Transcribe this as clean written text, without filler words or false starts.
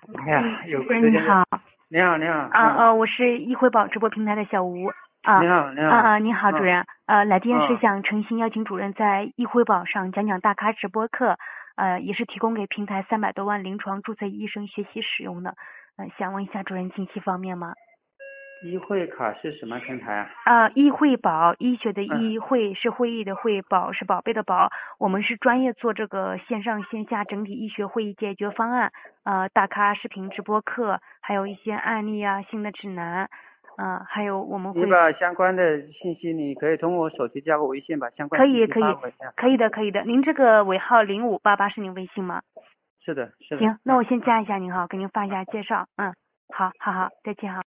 哎呀，有主任时间的。 你好。 你好，你好，嗯， 我是易汇宝直播平台的小吴。啊你好，你好， 你好，主嗯任。来电是嗯， 想诚心邀请主任在易汇宝上讲讲大咖直播课，也是提供给平台300多万临床注册医生学习使用的。想问一下主任近期方面吗？ 医会卡是什么平台啊？ 易汇宝，医学的嗯， 医，会是会议的会，宝是宝贝的宝。我们是专业做这个线上线下整体医学会议解决方案，大咖视频直播课，还有一些案例啊、新的指南，还有我们会你把相关的信息，你可以通过我手机加个微信，把相关可信息以可以发我一下。 可以的可以的。您这个尾号0588是您微信吗？ 是的，是的， 行，那我先加一下您哈，给您发一下介绍。好好好，再见哈。